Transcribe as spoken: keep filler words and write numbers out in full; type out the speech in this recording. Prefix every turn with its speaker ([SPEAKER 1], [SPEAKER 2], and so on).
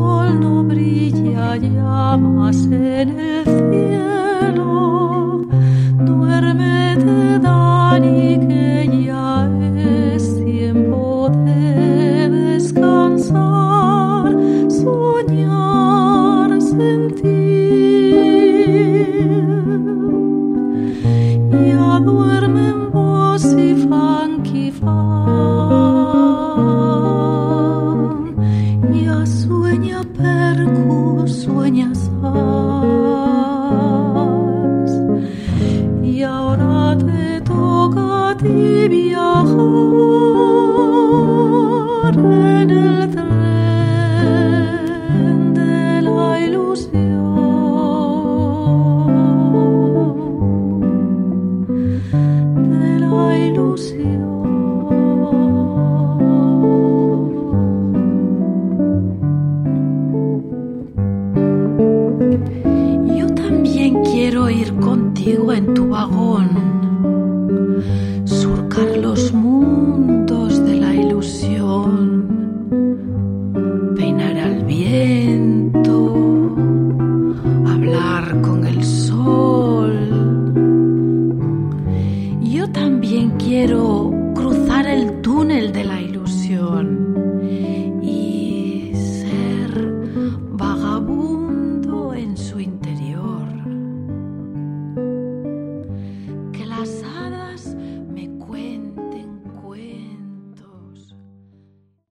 [SPEAKER 1] sol no brilla ya más en el cielo. Duérmete, Dani, que ya es tiempo de descansar, soñar, sentir. Ya duermen vos y funky fan. Ya sueña percu, sueña sax. Y ahora te toca a ti viajar en el tren de la ilusión. De la ilusión. Yo también quiero ir contigo en tu vagón, surcar los mundos